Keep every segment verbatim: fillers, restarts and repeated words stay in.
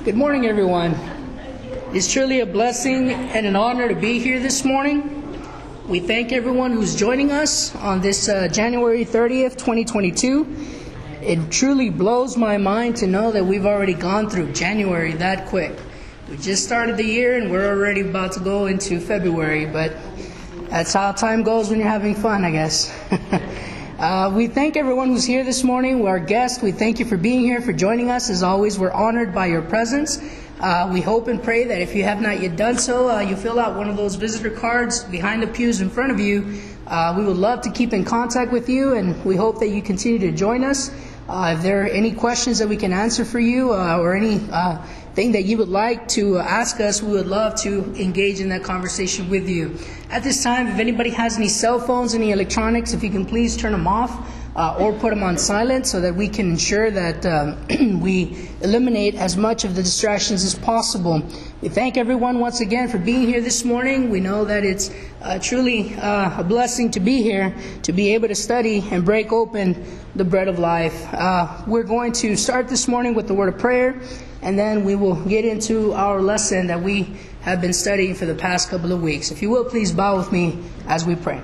Good morning, everyone. It's truly a blessing and an honor to be here this morning. We thank everyone who's joining us on this uh, January thirtieth, twenty twenty-two. It truly blows my mind to know that we've already gone through January that quick. We just started the year and we're already about to go into February, but that's how time goes when you're having fun, I guess. Uh, we thank everyone who's here this morning. Our guests, we thank you for being here, for joining us. As always, we're honored by your presence. Uh, we hope and pray that if you have not yet done so, uh, you fill out one of those visitor cards behind the pews in front of you. Uh, we would love to keep in contact with you, and we hope that you continue to join us. Uh, if there are any questions that we can answer for you uh, or any uh, thing that you would like to ask us, we would love to engage in that conversation with you. At this time, if anybody has any cell phones, any electronics, if you can please turn them off uh, or put them on silent so that we can ensure that um, we eliminate as much of the distractions as possible. We thank everyone once again for being here this morning. We know that it's uh, truly uh, a blessing to be here, to be able to study and break open the bread of life. Uh, we're going to start this morning with the word of prayer, and then we will get into our lesson that we have been studying for the past couple of weeks. If you will, please bow with me as we pray.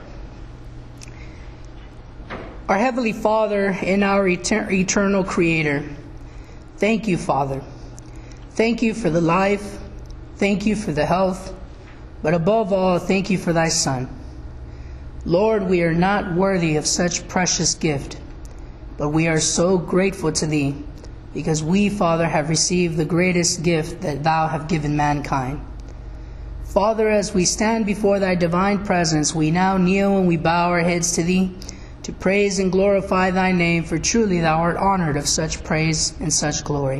Our Heavenly Father and our etern- eternal Creator, thank you, Father. Thank you for the life. Thank you for the health. But above all, thank you for thy Son. Lord, we are not worthy of such precious gift, but we are so grateful to thee, because we, Father, have received the greatest gift that thou have given mankind. Father, as we stand before thy divine presence, we now kneel and we bow our heads to thee to praise and glorify thy name, for truly thou art honored of such praise and such glory.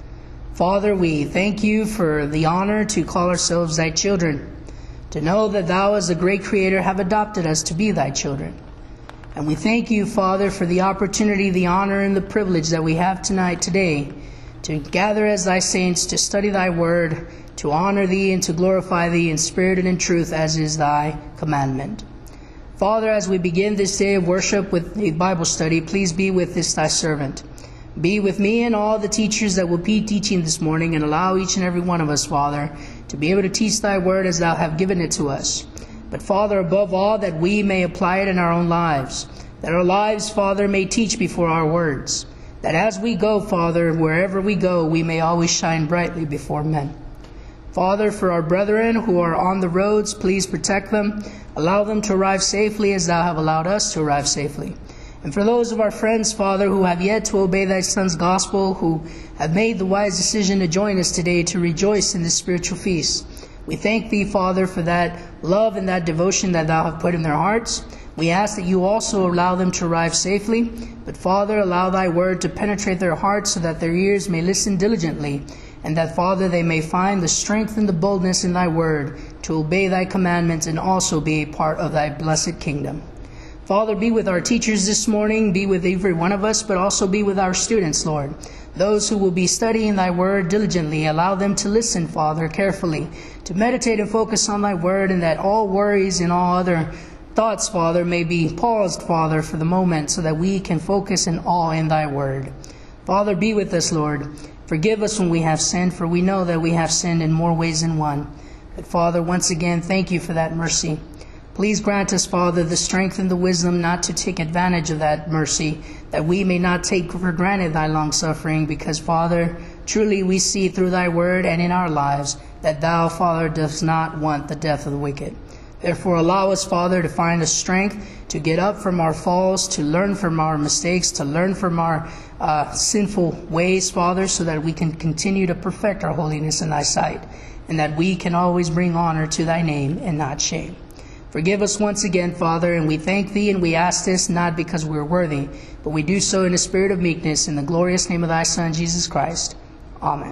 Father, we thank you for the honor to call ourselves thy children, to know that thou as the great Creator have adopted us to be thy children. And we thank you, Father, for the opportunity, the honor, and the privilege that we have tonight, today, to gather as thy saints, to study thy word, to honor thee and to glorify thee in spirit and in truth, as is thy commandment. Father, as we begin this day of worship with a Bible study, please be with this thy servant. Be with me and all the teachers that will be teaching this morning, and allow each and every one of us, Father, to be able to teach thy word as thou have given it to us. But Father, above all, that we may apply it in our own lives, that our lives, Father, may teach before our words, that as we go, Father, wherever we go, we may always shine brightly before men. Father, for our brethren who are on the roads, please protect them. Allow them to arrive safely as thou have allowed us to arrive safely. And for those of our friends, Father, who have yet to obey thy Son's gospel, who have made the wise decision to join us today to rejoice in this spiritual feast, we thank thee, Father, for that love and that devotion that thou have put in their hearts. We ask that you also allow them to arrive safely. But Father, allow thy word to penetrate their hearts so that their ears may listen diligently, and that, Father, they may find the strength and the boldness in thy word to obey thy commandments and also be a part of thy blessed kingdom. Father, be with our teachers this morning, be with every one of us, but also be with our students, Lord. Those who will be studying thy word diligently, allow them to listen, Father, carefully, to meditate and focus on thy word, and that all worries and all other thoughts, Father, may be paused, Father, for the moment, so that we can focus in all in thy word. Father, be with us, Lord. Forgive us when we have sinned, for we know that we have sinned in more ways than one. But Father, once again, thank you for that mercy. Please grant us, Father, the strength and the wisdom not to take advantage of that mercy, that we may not take for granted thy long-suffering, because, Father, truly we see through thy word and in our lives that thou, Father, dost not want the death of the wicked. Therefore, allow us, Father, to find the strength to get up from our falls, to learn from our mistakes, to learn from our uh, sinful ways, Father, so that we can continue to perfect our holiness in thy sight, and that we can always bring honor to thy name and not shame. Forgive us once again, Father, and we thank thee, and we ask this not because we are worthy, but we do so in a spirit of meekness, in the glorious name of thy Son, Jesus Christ. Amen.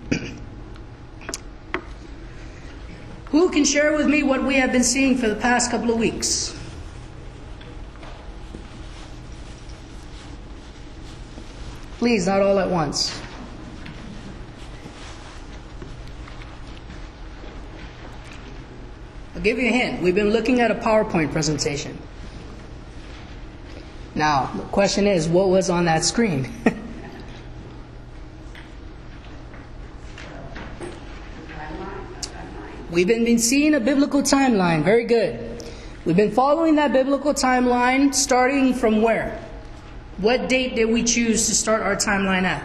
Who can share with me what we have been seeing for the past couple of weeks? Please, not all at once. I'll give you a hint. We've been looking at a PowerPoint presentation. Now, the question is, what was on that screen? we've been, been seeing a biblical timeline. Very good. We've been following that biblical timeline starting from where? What date did we choose to start our timeline at?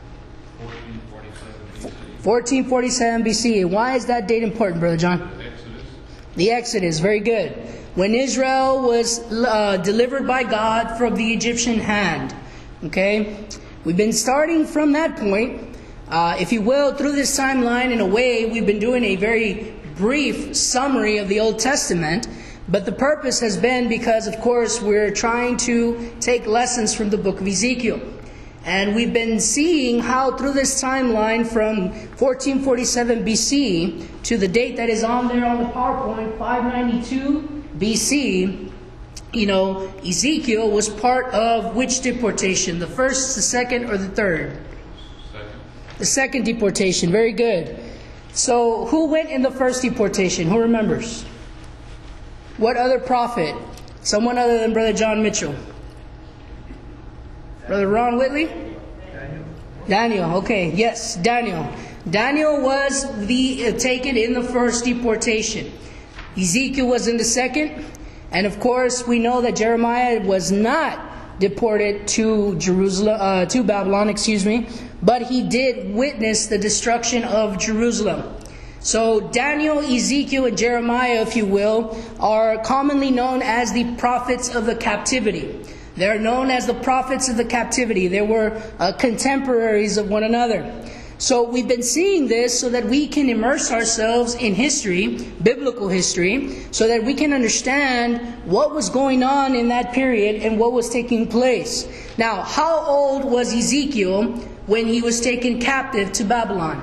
fourteen forty-seven B C. Why is that date important, Brother John? The Exodus. The Exodus, very good. When Israel was uh, delivered by God from the Egyptian hand. Okay? We've been starting from that point. Uh, if you will, through this timeline, in a way, we've been doing a very brief summary of the Old Testament. But the purpose has been because, of course, we're trying to take lessons from the book of Ezekiel. And we've been seeing how through this timeline from fourteen forty-seven B C to the date that is on there on the PowerPoint, five ninety-two B C, you know, Ezekiel was part of which deportation? The first, the second, or the third? Second. The second deportation. Very good. So who went in the first deportation? Who remembers? What other prophet? Someone other than Brother John Mitchell. Brother Ron Whitley? Daniel. Daniel, okay. Yes, Daniel. Daniel was the uh, taken in the first deportation. Ezekiel was in the second. And of course, we know that Jeremiah was not deported to Jerusalem, uh, to Babylon, excuse me, but he did witness the destruction of Jerusalem. So Daniel, Ezekiel, and Jeremiah, if you will, are commonly known as the prophets of the captivity. They're known as the prophets of the captivity. They were uh, contemporaries of one another. So we've been seeing this so that we can immerse ourselves in history, biblical history, so that we can understand what was going on in that period and what was taking place. Now, how old was Ezekiel when he was taken captive to Babylon?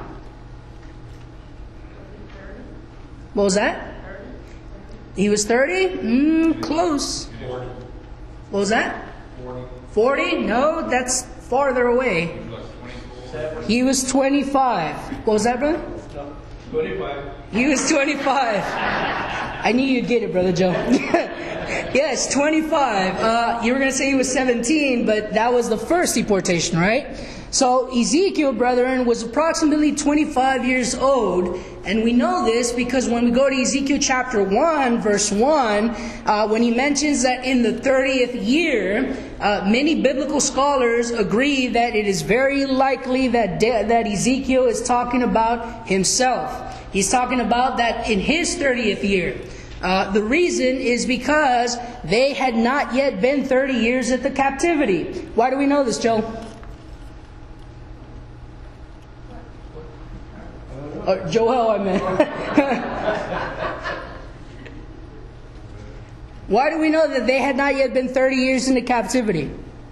What was that? He was thirty? Mm, close. forty. What was that? forty. forty? No, that's farther away. He was twenty-five. What was that, brother? twenty-five. He was twenty-five. I knew you'd get it, Brother Joe. Yes, twenty-five. Uh, you were going to say he was seventeen, but that was the first deportation, right? So Ezekiel, brethren, was approximately twenty-five years old. And we know this because when we go to Ezekiel chapter one, verse one, uh, when he mentions that in the thirtieth year, uh, many biblical scholars agree that it is very likely that, de- that Ezekiel is talking about himself. He's talking about that in his thirtieth year. Uh, the reason is because they had not yet been thirty years at the captivity. Why do we know this, Joe? Uh, Joel, I meant. Why do we know that they had not yet been thirty years into captivity?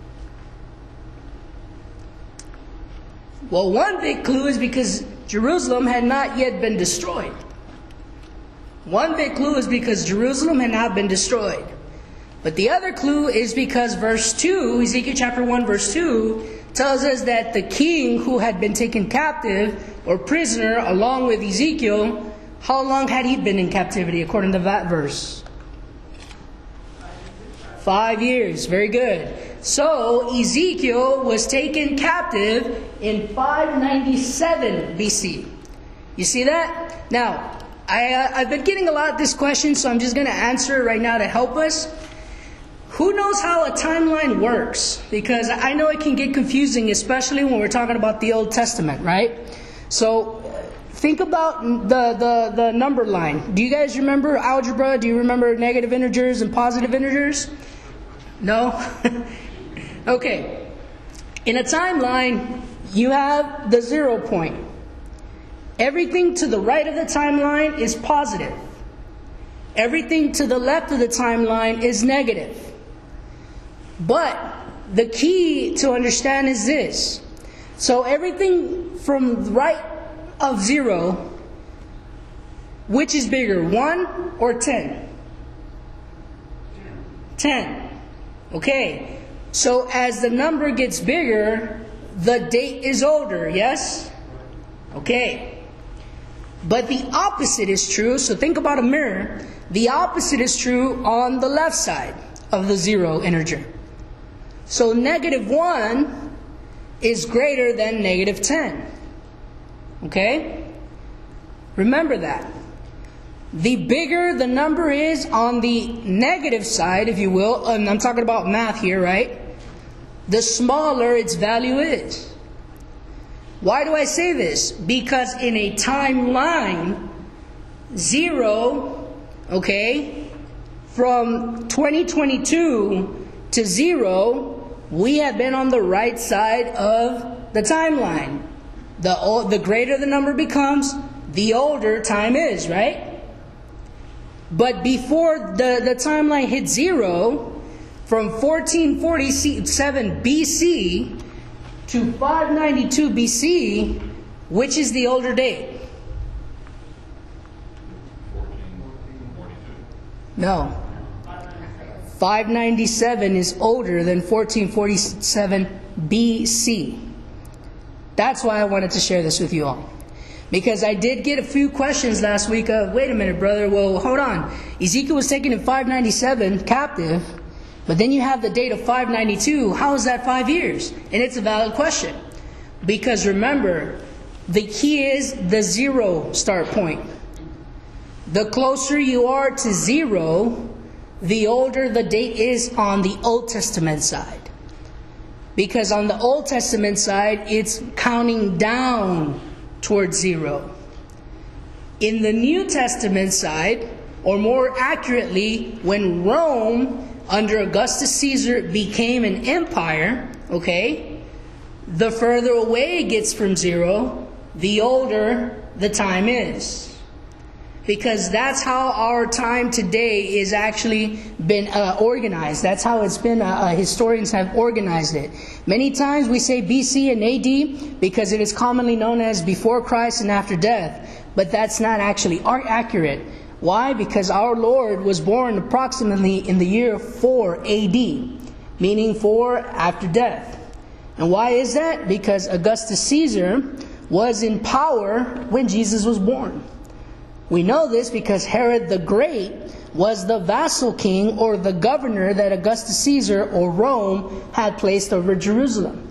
Well, one big clue is because Jerusalem had not yet been destroyed. One big clue is because Jerusalem had not been destroyed. But the other clue is because verse two, Ezekiel chapter one, verse two, tells us that the king who had been taken captive or prisoner along with Ezekiel, how long had he been in captivity according to that verse? Five years. Very good. So Ezekiel was taken captive in five ninety-seven B C. You see that? Now, I, uh, I've been getting a lot of this question, so I'm just going to answer it right now to help us. Who knows how a timeline works? Because I know it can get confusing, especially when we're talking about the Old Testament, right? So think about the, the, the number line. Do you guys remember algebra? Do you remember negative integers and positive integers? No? Okay. In a timeline, you have the zero point. Everything to the right of the timeline is positive. Everything to the left of the timeline is negative. But the key to understand is this. So everything from right of zero, which is bigger, one or ten? Ten. Okay. So as the number gets bigger, the date is older, yes? Okay. But the opposite is true. So think about a mirror. The opposite is true on the left side of the zero integer. So negative one is greater than negative ten. Okay? Remember that. the bigger the number is on the negative side, if you will, and I'm talking about math here, right? The smaller its value is. Why do I say this? Because in a timeline, zero, okay, from twenty twenty-two to zero, we have been on the right side of the timeline. The, o- the greater the number becomes, the older time is, right? But before the, the timeline hit zero, from fourteen forty-seven B C to five ninety-two B C, which is the older date? fourteen forty-two. No. five ninety-seven is older than fourteen forty-seven B C. That's why I wanted to share this with you all. Because I did get a few questions last week of, wait a minute, brother, well, hold on. Ezekiel was taken in five ninety-seven captive, but then you have the date of five ninety-two. How is that five years? And it's a valid question. Because remember, the key is the zero start point. The closer you are to zero, the older the date is on the Old Testament side. Because on the Old Testament side, it's counting down towards zero. In the New Testament side, or more accurately, when Rome, under Augustus Caesar, became an empire, okay, the further away it gets from zero, the older the time is. Because that's how our time today is actually been uh, organized. That's how it's been, uh, uh, historians have organized it. Many times we say B C and A D because it is commonly known as before Christ and after death. But that's not actually accurate. Why? Because our Lord was born approximately in the year four A D, meaning four after death. And why is that? Because Augustus Caesar was in power when Jesus was born. We know this because Herod the Great was the vassal king or the governor that Augustus Caesar or Rome had placed over Jerusalem.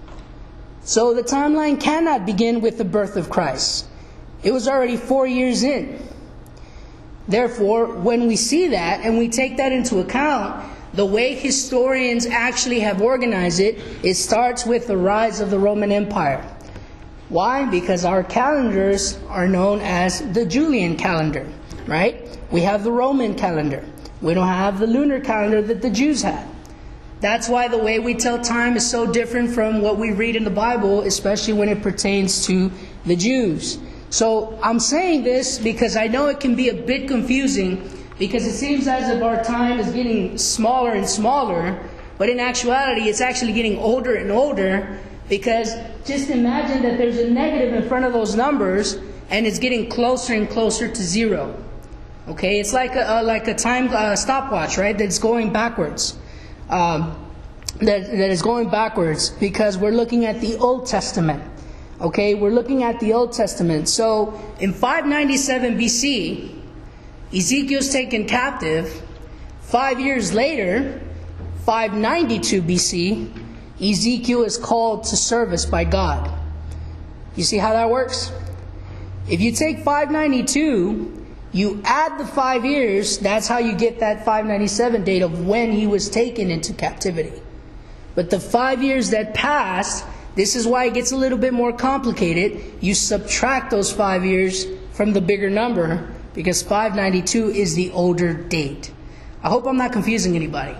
So the timeline cannot begin with the birth of Christ. It was already four years in. Therefore, when we see that and we take that into account, the way historians actually have organized it, it starts with the rise of the Roman Empire. Why? Because our calendars are known as the Julian calendar, right? We have the Roman calendar. We don't have the lunar calendar that the Jews had. That's why the way we tell time is so different from what we read in the Bible, especially when it pertains to the Jews. So I'm saying this because I know it can be a bit confusing, because it seems as if our time is getting smaller and smaller, but in actuality it's actually getting older and older. Because just imagine that there's a negative in front of those numbers and it's getting closer and closer to zero. Okay, it's like a, uh, like a time uh, stopwatch, right? That's going backwards. Um, that, that is going backwards because we're looking at the Old Testament. Okay, we're looking at the Old Testament. So in five ninety-seven B C, Ezekiel's taken captive. Five years later, five ninety-two B C, Ezekiel is called to service by God. You see how that works? If you take five ninety-two, you add the five years, that's how you get that five ninety-seven date of when he was taken into captivity. But the five years that passed, this is why it gets a little bit more complicated. You subtract those five years from the bigger number, because five ninety-two is the older date. I hope I'm not confusing anybody.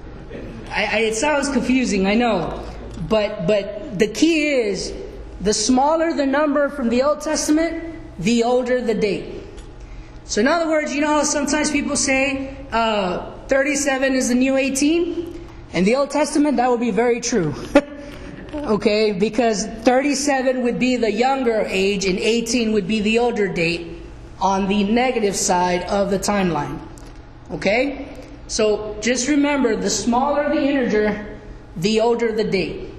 I, I, it sounds confusing, I know. But but the key is, the smaller the number from the Old Testament, the older the date. So in other words, you know how sometimes people say uh, thirty-seven is the new eighteen? In the Old Testament, that would be very true. Okay, because thirty-seven would be the younger age and eighteen would be the older date on the negative side of the timeline. Okay? So just remember, the smaller the integer, the older the date.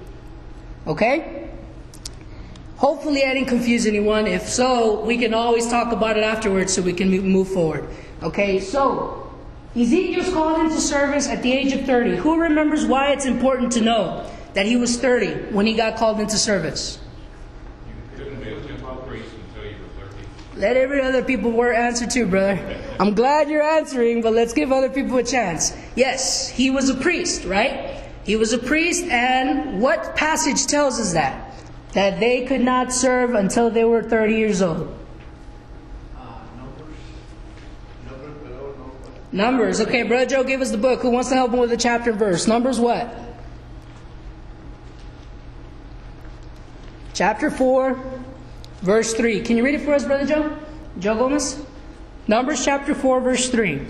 Okay? Hopefully I didn't confuse anyone. If so, we can always talk about it afterwards so we can move forward. Okay, so Ezekiel's called into service at the age of thirty. Who remembers why it's important to know that he was thirty when he got called into service? You couldn't be a were a priest until you were thirty. Let every other people were answer too, brother. I'm glad you're answering, but let's give other people a chance. Yes, he was a priest, right? He was a priest, and what passage tells us that? That they could not serve until they were thirty years old. Numbers. Okay, Brother Joe gave us the book. Who wants to help him with the chapter and verse? Numbers what? Chapter four, verse three. Can you read it for us, Brother Joe? Joe Gomez? Numbers chapter four, verse three.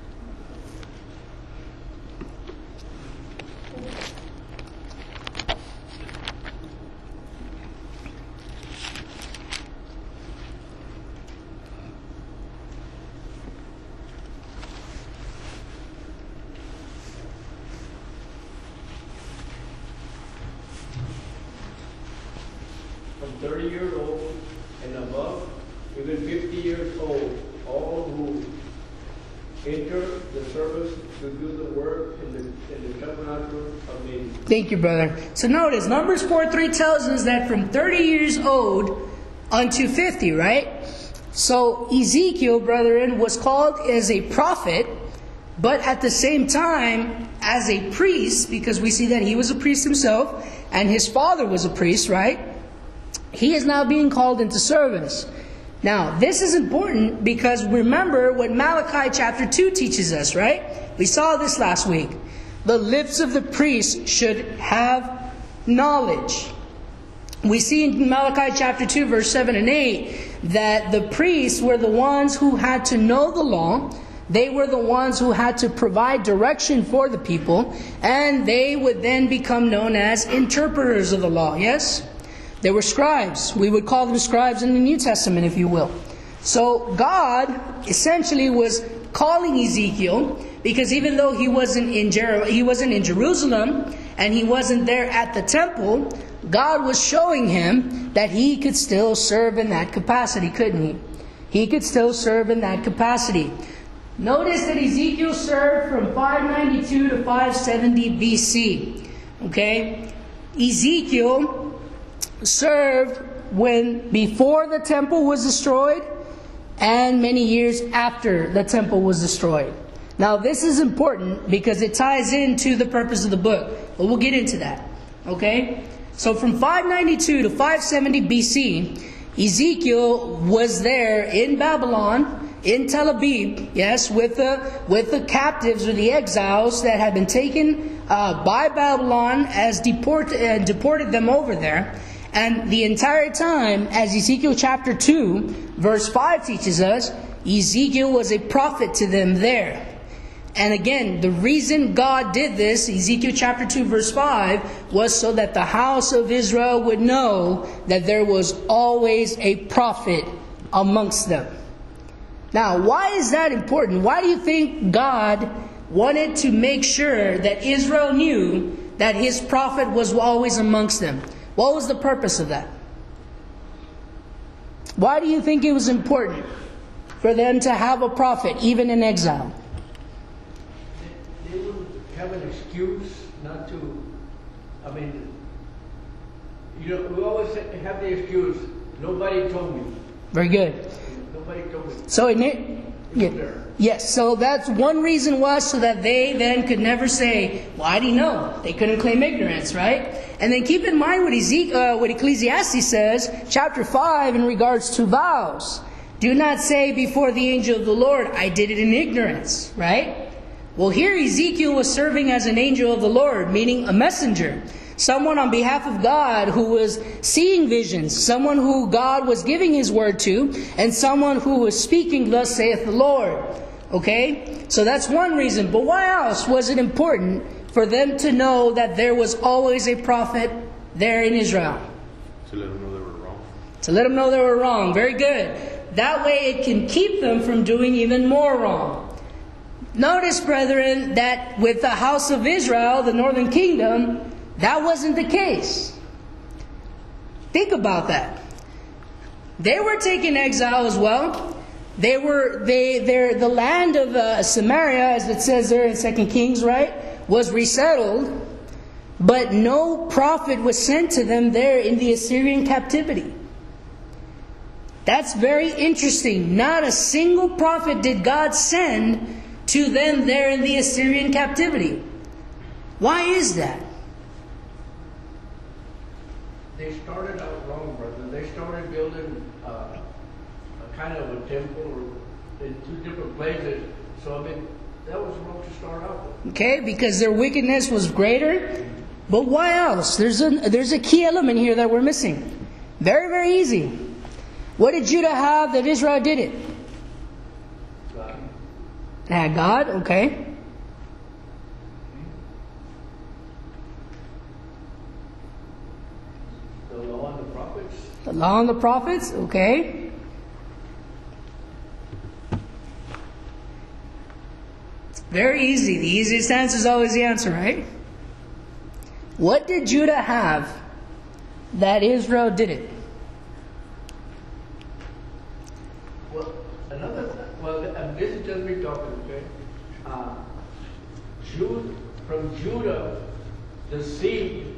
From thirty years old and above, even fifty years old, all who enter the service to do the work in the, in the tabernacle of meeting. Thank you, brother. So notice, Numbers four three tells us that from thirty years old unto fifty, right? So Ezekiel, brethren, was called as a prophet, but at the same time as a priest, because we see that he was a priest himself, and his father was a priest, right? He is now being called into service. Now, this is important because remember what Malachi chapter two teaches us, right? We saw this last week. The lips of the priest should have knowledge. We see in Malachi chapter two, verse seven and eight, that the priests were the ones who had to know the law. They were the ones who had to provide direction for the people, and they would then become known as interpreters of the law, yes? They were scribes. We would call them scribes in the New Testament, if you will. So God essentially was calling Ezekiel, because even though he wasn't in Jer- he wasn't in Jerusalem and he wasn't there at the temple, God was showing him that he could still serve in that capacity, couldn't he? He could still serve in that capacity. Notice that Ezekiel served from five ninety-two to five seventy B C. Okay? Ezekiel served when before the temple was destroyed and many years after the temple was destroyed. Now this is important because it ties into the purpose of the book, but we'll get into that. Okay? So from five ninety-two to five seventy B C, Ezekiel was there in Babylon, in Tel Aviv, yes, with the with the captives or the exiles that had been taken uh, by Babylon as deport uh, deported them over there. And the entire time, as Ezekiel chapter two, verse five teaches us, Ezekiel was a prophet to them there. And again, the reason God did this, Ezekiel chapter two, verse five, was so that the house of Israel would know that there was always a prophet amongst them. Now, why is that important? Why do you think God wanted to make sure that Israel knew that his prophet was always amongst them? What was the purpose of that? Why do you think it was important for them to have a prophet, even in exile? They would have an excuse not to, I mean, you know, we always have the excuse, nobody told me. Very good. Nobody told me. So in it, yeah, yes, so that's one reason was so that they then could never say, well, I didn't know. They couldn't claim ignorance, right? And then keep in mind what, Ezekiel, uh, what Ecclesiastes says, chapter five, in regards to vows. Do not say before the angel of the Lord, I did it in ignorance, right? Well, here Ezekiel was serving as an angel of the Lord, meaning a messenger. Someone on behalf of God who was seeing visions. Someone who God was giving his word to. And someone who was speaking, thus saith the Lord. Okay? So that's one reason. But why else was it important for them to know that there was always a prophet there in Israel? To let them know they were wrong. To let them know they were wrong. Very good. That way it can keep them from doing even more wrong. Notice, brethren, that with the house of Israel, the northern kingdom, that wasn't the case. Think about that. They were taken exile as well. They were they they're the land of uh, Samaria, as it says there in Second Kings, right, was resettled, but no prophet was sent to them there in the Assyrian captivity. That's very interesting. Not a single prophet did God send to them there in the Assyrian captivity. Why is that? They started out wrong, brother. They started building uh, a kind of a temple in two different places. So, I mean, that was wrong to start out with. Okay, because their wickedness was greater. But why else? There's a, there's a key element here that we're missing. Very, very easy. What did Judah have that Israel didn't? God. It had God, okay. The law and the prophets. The law and the prophets, okay. It's very easy. The easiest answer is always the answer, right? What did Judah have that Israel didn't? Well, another th- well, and this is just me talking, okay? Uh, Jude, from Judah, the seed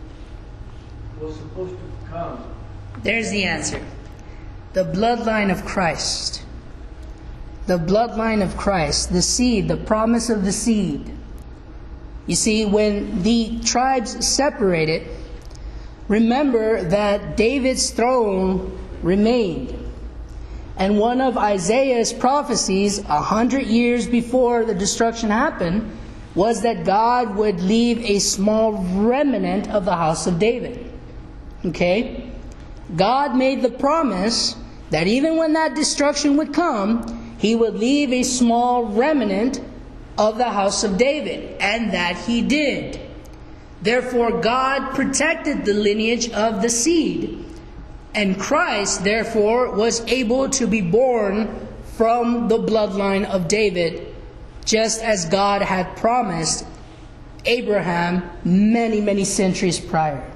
was supposed to come. There's the answer. The bloodline of Christ. The bloodline of Christ. The seed, the promise of the seed. You see, when the tribes separated, remember that David's throne remained. And one of Isaiah's prophecies, a hundred years before the destruction happened, was that God would leave a small remnant of the house of David. Okay? God made the promise that even when that destruction would come, He would leave a small remnant of the house of David. And that He did. Therefore, God protected the lineage of the seed. And Christ, therefore, was able to be born from the bloodline of David, just as God had promised Abraham many, many centuries prior.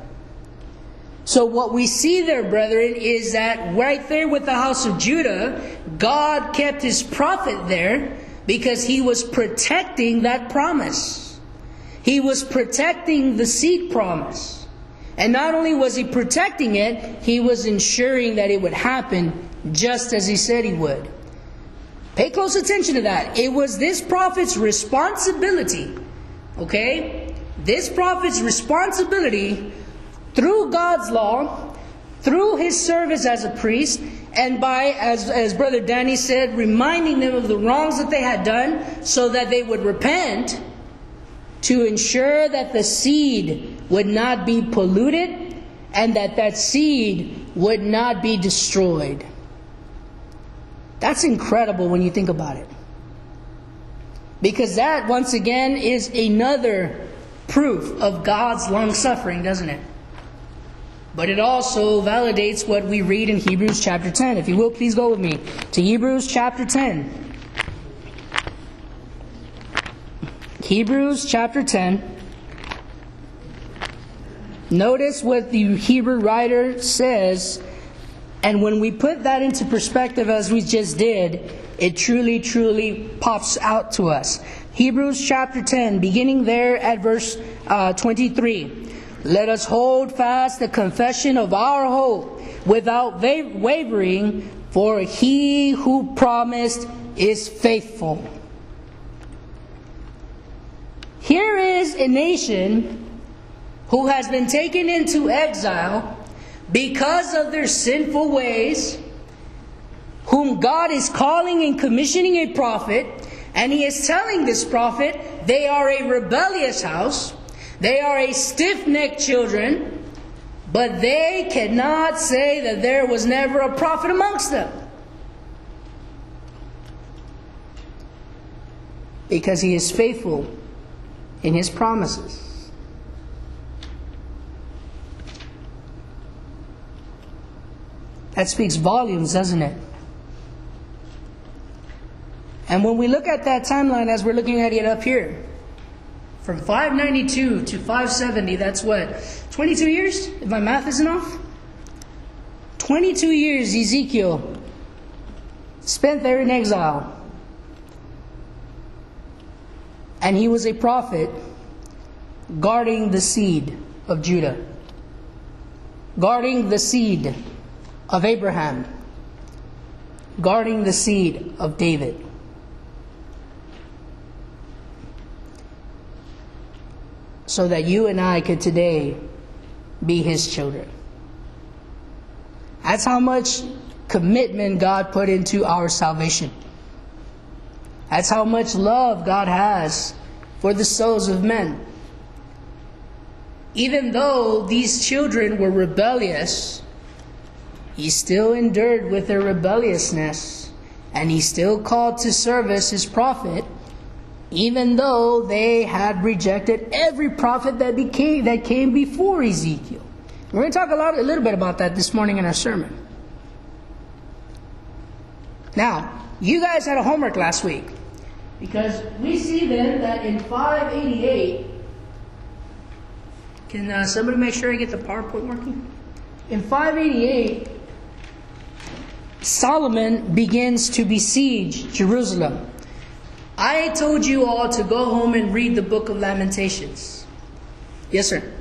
So what we see there, brethren, is that right there with the house of Judah, God kept His prophet there because He was protecting that promise. He was protecting the seed promise. And not only was He protecting it, He was ensuring that it would happen just as He said He would. Pay close attention to that. It was this prophet's responsibility, okay? This prophet's responsibility through God's law, through his service as a priest, and by, as, as Brother Danny said, reminding them of the wrongs that they had done so that they would repent, to ensure that the seed would not be polluted and that that seed would not be destroyed. That's incredible when you think about it. Because that, once again, is another proof of God's long-suffering, doesn't it? But it also validates what we read in Hebrews chapter ten. If you will, please go with me to Hebrews chapter ten. Hebrews chapter ten. Notice what the Hebrew writer says, and when we put that into perspective as we just did, it truly, truly pops out to us. Hebrews chapter ten, beginning there at verse uh, twenty-three. Let us hold fast the confession of our hope without va- wavering, for He who promised is faithful. Here is a nation who has been taken into exile because of their sinful ways, whom God is calling and commissioning a prophet, and He is telling this prophet they are a rebellious house, they are a stiff-necked children, but they cannot say that there was never a prophet amongst them. Because He is faithful in His promises. That speaks volumes, doesn't it? And when we look at that timeline as we're looking at it up here, from five ninety-two to five seventy, that's what? twenty-two years? If my math isn't off? twenty-two years Ezekiel spent there in exile. And he was a prophet guarding the seed of Judah, guarding the seed of Abraham, guarding the seed of David. So that you and I could today be his children. That's how much commitment God put into our salvation. That's how much love God has for the souls of men. Even though these children were rebellious, he still endured with their rebelliousness, and he still called to service his prophet, even though they had rejected every prophet that became that came before Ezekiel. We're going to talk a lot, a little bit about that this morning in our sermon. Now, you guys had a homework last week, because we see then that in five eighty-eight, can uh, somebody make sure I get the PowerPoint working? In five eighty-eight, Solomon begins to besiege Jerusalem. I told you all to go home and read the book of Lamentations. Yes, sir.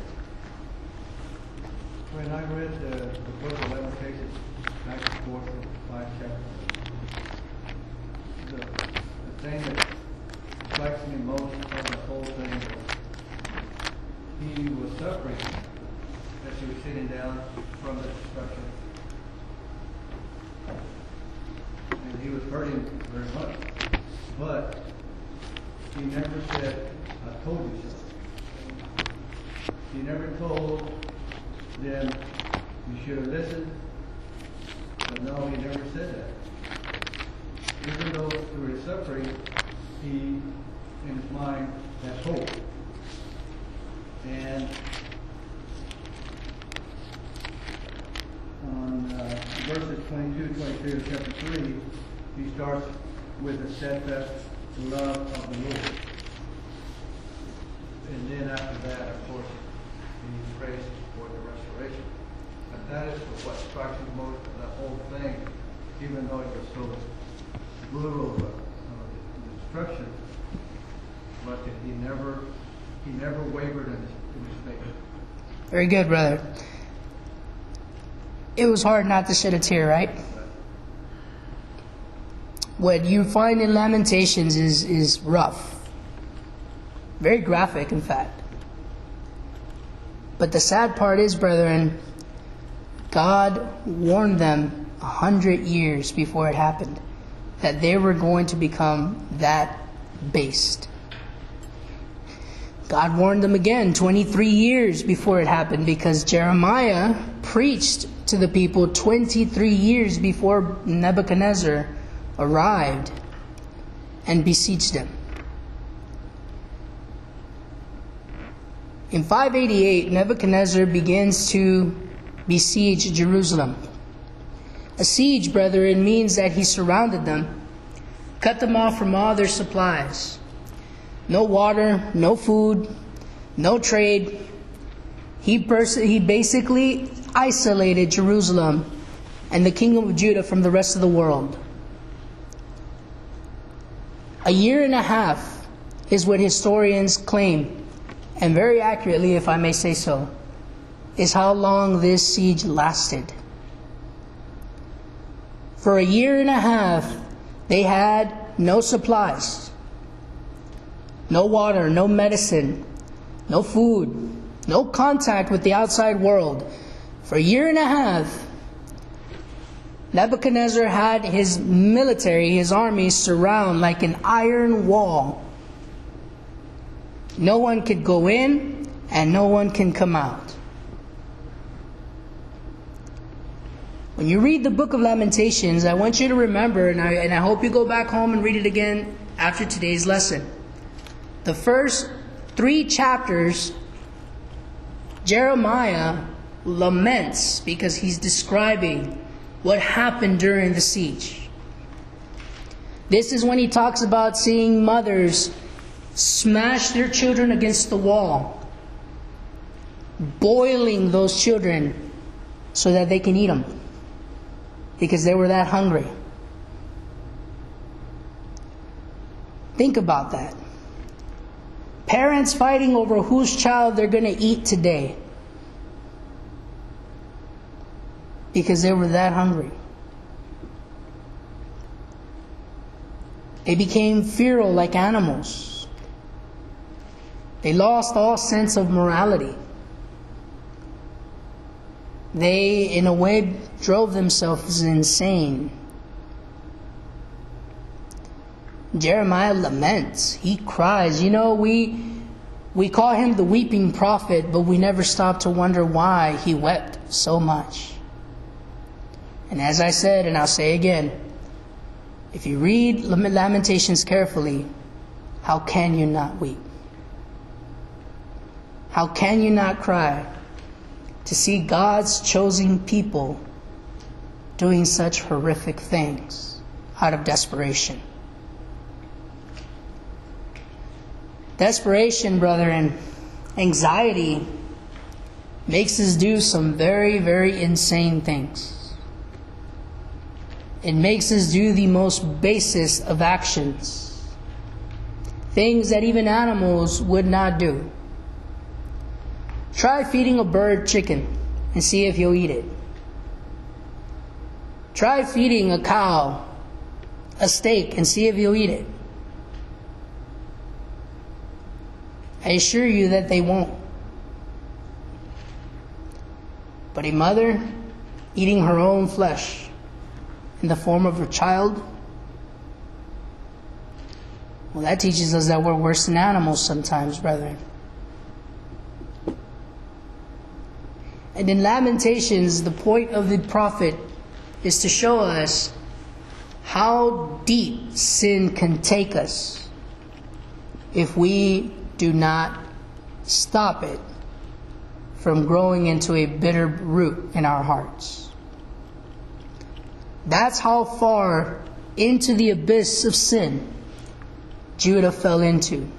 When I read the, the book of Lamentations, back and forth in five chapters, the, the thing that strikes me most of the whole thing was he was suffering as he was sitting down from the destruction. And he was hurting very much. But he never said, I told you so. He never told them, you should have listened. But no, he never said that. Even though through his suffering, he, in his mind, has hope. And on uh, verses twenty-two, twenty-three of chapter three, he starts with the steadfast love of the Lord. And then after that, of course, he prays for the restoration. And that is what strikes me most of the whole thing, even though it was so brutal, uh, the destruction, but that he never, he never wavered in his, in his faith. Very good, brother. It was hard not to shed a tear, right? What you find in Lamentations is, is rough. Very graphic, in fact. But the sad part is, brethren, God warned them a hundred years before it happened that they were going to become that based. God warned them again twenty-three years before it happened, because Jeremiah preached to the people twenty-three years before Nebuchadnezzar arrived and besieged them. In five eighty-eight, Nebuchadnezzar begins to besiege Jerusalem. A siege, brethren, means that he surrounded them, cut them off from all their supplies. No water, no food, no trade. He, pers- he basically isolated Jerusalem and the kingdom of Judah from the rest of the world. A year and a half is what historians claim, and very accurately, if I may say so, is how long this siege lasted. For a year and a half, they had no supplies, no water, no medicine, no food, no contact with the outside world. For a year and a half, Nebuchadnezzar had his military, his army, surround like an iron wall. No one could go in and no one can come out. When you read the book of Lamentations, I want you to remember, and I, and I hope you go back home and read it again after today's lesson. The first three chapters, Jeremiah laments because he's describing what happened during the siege. This is when he talks about seeing mothers smash their children against the wall, boiling those children so that they can eat them, because they were that hungry. Think about that. Parents fighting over whose child they're going to eat today, because they were that hungry. They became feral like animals. They lost all sense of morality. They, in a way, drove themselves insane. Jeremiah laments. He cries. You know, we we call him the weeping prophet, but we never stop to wonder why he wept so much. And as I said, and I'll say again, if you read Lamentations carefully, how can you not weep? How can you not cry to see God's chosen people doing such horrific things out of desperation? Desperation, brother, and anxiety makes us do some very, very insane things. It makes us do the most basest of actions. Things that even animals would not do. Try feeding a bird chicken and see if you'll eat it. Try feeding a cow a steak and see if you'll eat it. I assure you that they won't. But a mother eating her own flesh in the form of her child, well, that teaches us that we're worse than animals sometimes, brethren. And in Lamentations, the point of the prophet is to show us how deep sin can take us if we do not stop it from growing into a bitter root in our hearts. That's how far into the abyss of sin Judah fell into,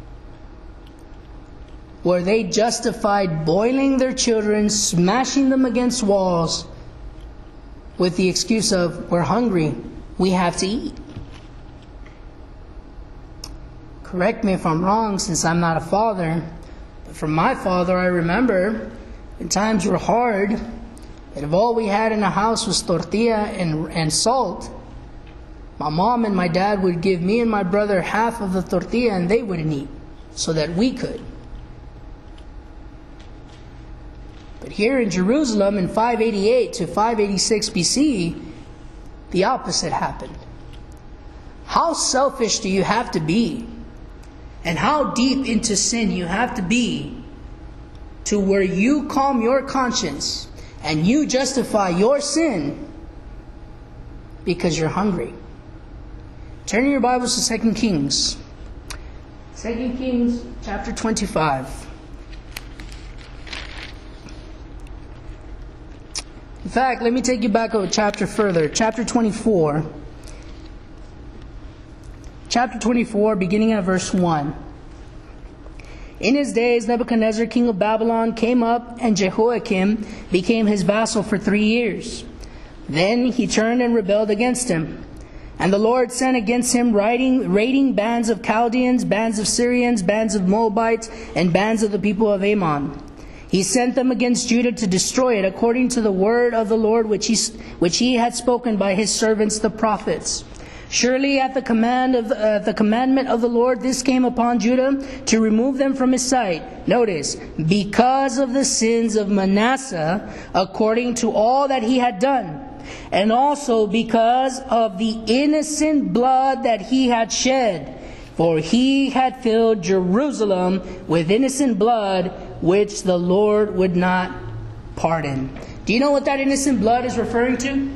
where they justified boiling their children, smashing them against walls with the excuse of, we're hungry, we have to eat. Correct me if I'm wrong, since I'm not a father, but from my father I remember when times were hard, and if all we had in the house was tortilla and, and salt, my mom and my dad would give me and my brother half of the tortilla and they wouldn't eat, so that we could. But here in Jerusalem in five eighty-eight to five eighty-six B C, the opposite happened. How selfish do you have to be? And how deep into sin you have to be to where you calm your conscience and you justify your sin because you're hungry? Turn your Bibles to Second Kings. Second Kings chapter twenty-five. In fact, let me take you back a chapter further. Chapter twenty-four. Chapter twenty-four, beginning at verse one. In his days, Nebuchadnezzar, king of Babylon, came up, and Jehoiakim became his vassal for three years. Then he turned and rebelled against him. And the Lord sent against him raiding, raiding bands of Chaldeans, bands of Syrians, bands of Moabites, and bands of the people of Ammon. He sent them against Judah to destroy it, according to the word of the Lord which he, which he had spoken by his servants the prophets. Surely at the command of uh, the commandment of the Lord, this came upon Judah to remove them from his sight. Notice, because of the sins of Manasseh, according to all that he had done, and also because of the innocent blood that he had shed, for he had filled Jerusalem with innocent blood, which the Lord would not pardon. Do you know what that innocent blood is referring to?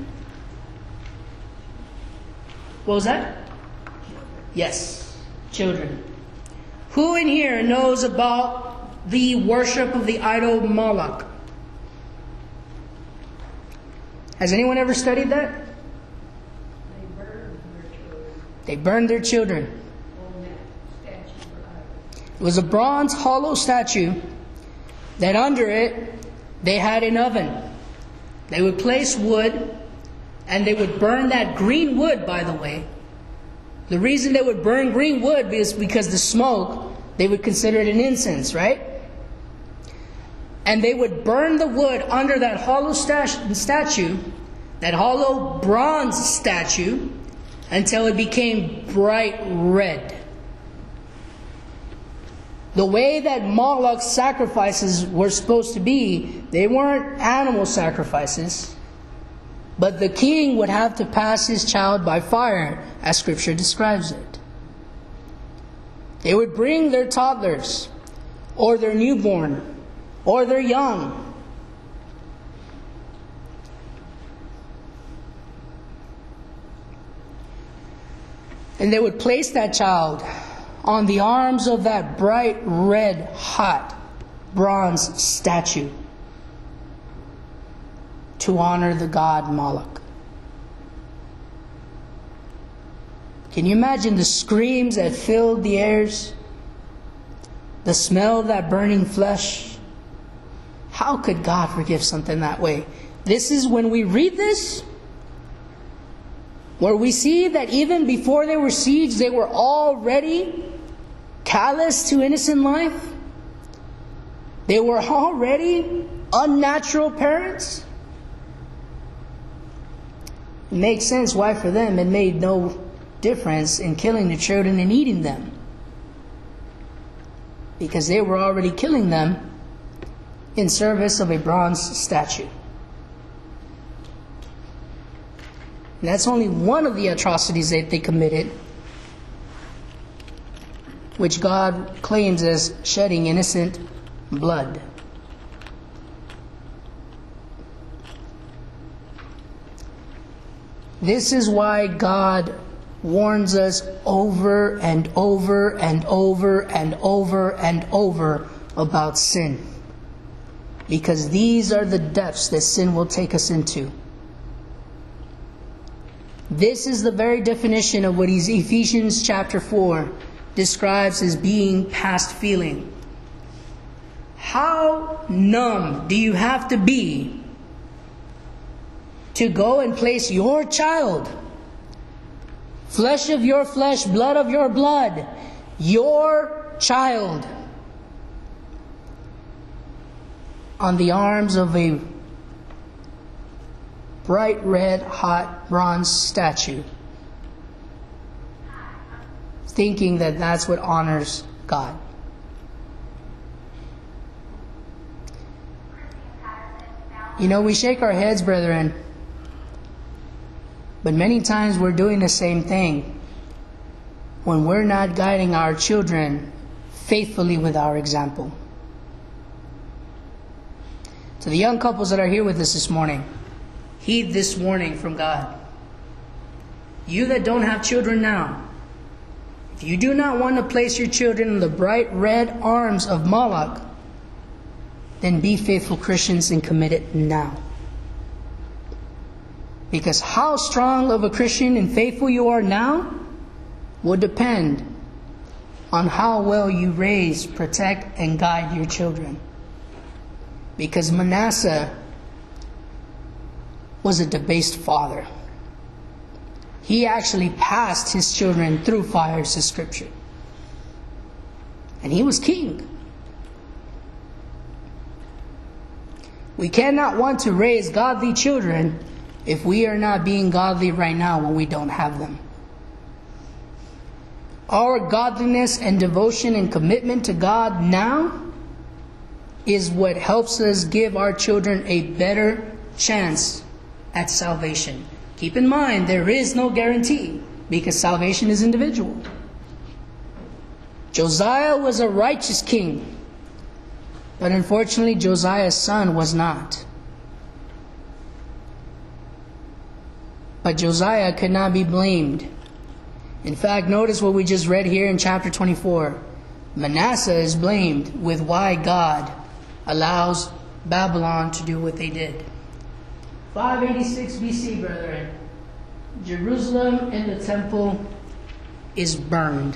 What was that? Yes, children. Who in here knows about the worship of the idol Moloch? Has anyone ever studied that? They burned their children. They burned their children. On that statue for idols. It was a bronze hollow statue that under it they had an oven. They would place wood, and they would burn that green wood, by the way. The reason they would burn green wood is because the smoke, they would consider it an incense, right? And they would burn the wood under that hollow statue, that hollow bronze statue, until it became bright red. The way that Moloch's sacrifices were supposed to be, they weren't animal sacrifices, but the king would have to pass his child by fire, as Scripture describes it. They would bring their toddlers, or their newborn, or their young. And they would place that child on the arms of that bright red hot bronze statue to honor the god Moloch. Can you imagine the screams that filled the airs? The smell of that burning flesh? How could God forgive something that way? This is when we read this, where we see that even before they were sieged, they were already callous to innocent life. They were already unnatural parents. It makes sense why for them it made no difference in killing the children and eating them, because they were already killing them in service of a bronze statue. And that's only one of the atrocities that they committed, which God claims as shedding innocent blood. This is why God warns us over and over and over and over and over about sin. Because these are the depths that sin will take us into. This is the very definition of what Ephesians chapter four describes as being past feeling. How numb do you have to be to go and place your child, flesh of your flesh, blood of your blood, your child, on the arms of a bright red hot bronze statue, thinking that that's what honors God? You know, we shake our heads, brethren, but many times we're doing the same thing when we're not guiding our children faithfully with our example. To the young couples that are here with us this morning, heed this warning from God. You that don't have children now, if you do not want to place your children in the bright red arms of Moloch, then be faithful Christians and commit it now. Because how strong of a Christian and faithful you are now will depend on how well you raise, protect, and guide your children. Because Manasseh was a debased father. He actually passed his children through fire, says Scripture. And he was king. We cannot want to raise godly children if we are not being godly right now when we don't have them. Our godliness and devotion and commitment to God now is what helps us give our children a better chance at salvation. Keep in mind, there is no guarantee, because salvation is individual. Josiah was a righteous king, but unfortunately Josiah's son was not. But Josiah could not be blamed. In fact, notice what we just read here in chapter twenty-four. Manasseh is blamed with why God allows Babylon to do what they did. five eighty-six B C, brethren, Jerusalem and the temple is burned.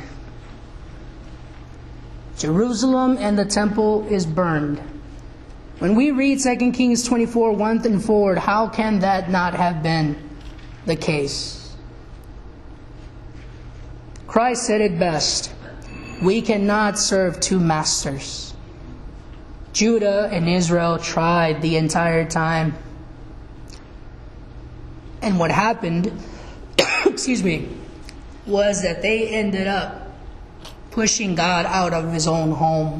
Jerusalem and the temple is burned. When we read Second Kings twenty-four, one and forward, how can that not have been the case? Christ said it best. We cannot serve two masters. Judah and Israel tried the entire time. And what happened excuse me, was that they ended up pushing God out of his own home.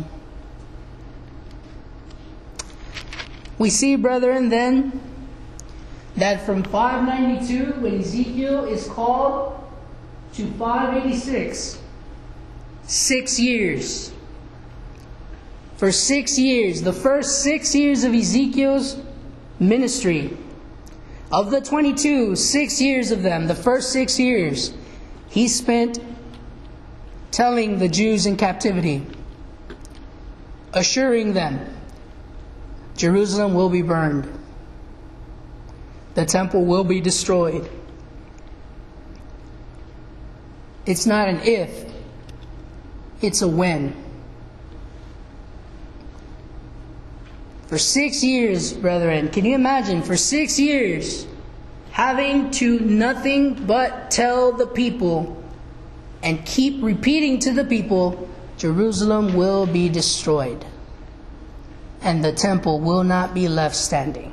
We see, brethren, then, that from five ninety-two, when Ezekiel is called, to five eighty-six, six years. For six years, the first six years of Ezekiel's ministry, of the twenty-two, six years of them, the first six years, he spent telling the Jews in captivity, assuring them, Jerusalem will be burned. The temple will be destroyed. It's not an if, it's a when. For six years, brethren, can you imagine, for six years, having to nothing but tell the people and keep repeating to the people, Jerusalem will be destroyed and the temple will not be left standing.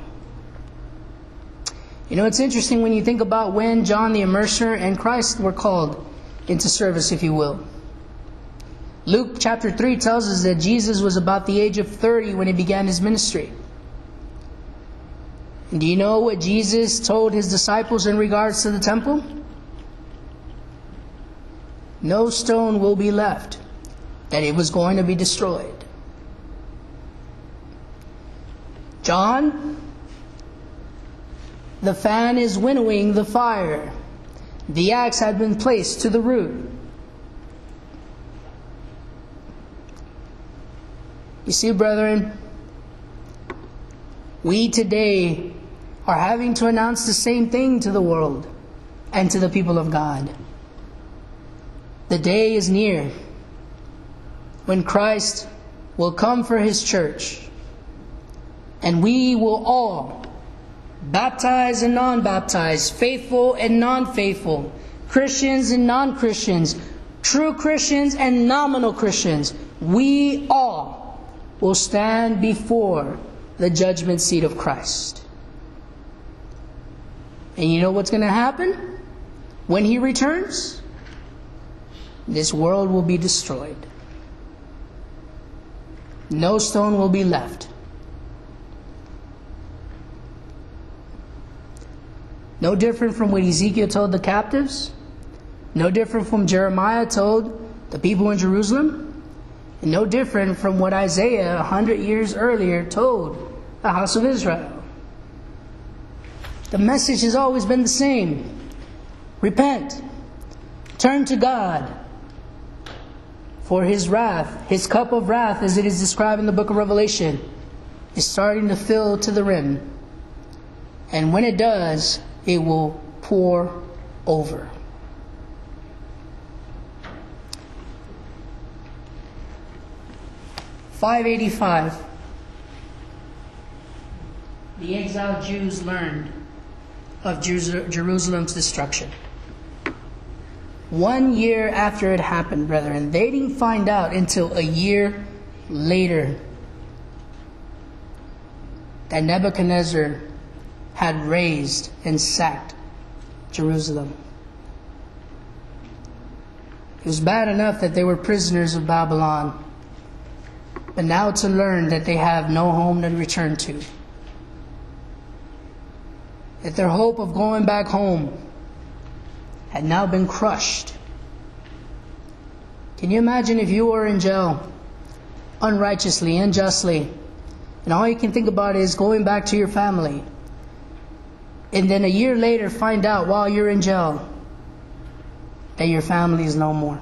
You know, it's interesting when you think about when John the Immerser and Christ were called into service, if you will. Luke chapter three tells us that Jesus was about the age of thirty when he began his ministry. And do you know what Jesus told his disciples in regards to the temple? No stone will be left, that it was going to be destroyed. John, the fan is winnowing the fire. The axe had been placed to the root. You see, brethren, we today are having to announce the same thing to the world and to the people of God. The day is near when Christ will come for his church, and we will all, baptized and non-baptized, faithful and non-faithful, Christians and non-Christians, true Christians and nominal Christians, we all will stand before the judgment seat of Christ. And you know what's going to happen when he returns? This world will be destroyed. No stone will be left. No different from what Ezekiel told the captives. No different from Jeremiah told the people in Jerusalem. And no different from what Isaiah a hundred years earlier told the house of Israel. The message has always been the same. Repent. Turn to God. For his wrath, his cup of wrath, as it is described in the book of Revelation, is starting to fill to the rim. And when it does, it will pour over. five eighty-five. The exiled Jews learned of Jerusalem's destruction. One year after it happened, brethren, they didn't find out until a year later that Nebuchadnezzar had razed and sacked Jerusalem. It was bad enough that they were prisoners of Babylon, but now to learn that they have no home to return to, that their hope of going back home had now been crushed. Can you imagine if you were in jail unrighteously, unjustly, and all you can think about is going back to your family, and then a year later find out while you're in jail that your family is no more,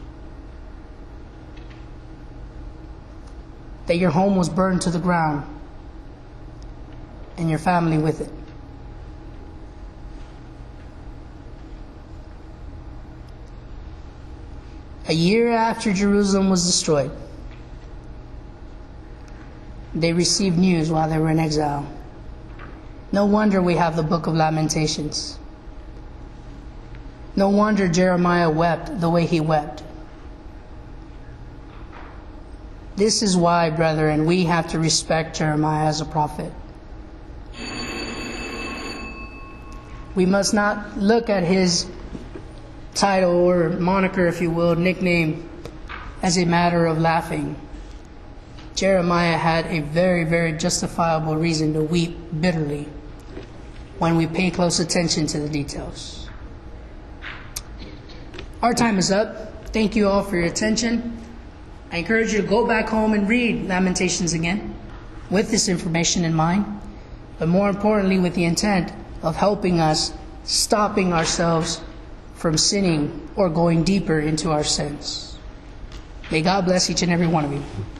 that your home was burned to the ground and your family with it? A year after Jerusalem was destroyed, they received news while they were in exile. No wonder we have the book of Lamentations. No wonder Jeremiah wept the way he wept. This is why, brethren, we have to respect Jeremiah as a prophet. We must not look at his title or moniker, if you will, nickname, as a matter of laughing. Jeremiah had a very, very justifiable reason to weep bitterly when we pay close attention to the details. Our time is up. Thank you all for your attention. I encourage you to go back home and read Lamentations again with this information in mind, but more importantly with the intent of helping us stopping ourselves from sinning or going deeper into our sins. May God bless each and every one of you.